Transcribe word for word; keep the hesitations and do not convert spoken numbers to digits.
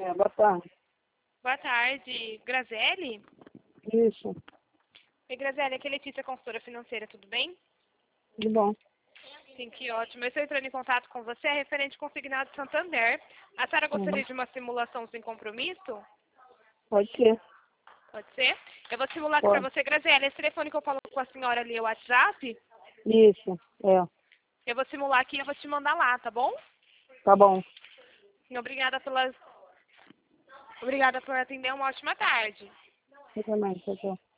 É, boa tarde. Boa tarde, Graziele? Isso, Oi, Graziele, aqui é Letícia, consultora financeira, tudo bem? tudo bom. Sim, que ótimo. Eu estou entrando em contato com você, é referente consignado Santander. A senhora Uhum. gostaria de uma simulação sem compromisso? Pode ser, Pode ser? Eu vou simular aqui para pode. você, Graziele. Esse telefone que eu falo com a senhora ali é o WhatsApp. Isso, é, Eu vou simular aqui e eu vou te mandar lá, tá bom? tá bom. Obrigada pela... Obrigada por atender. Uma ótima tarde. Eu também, tchau, tchau.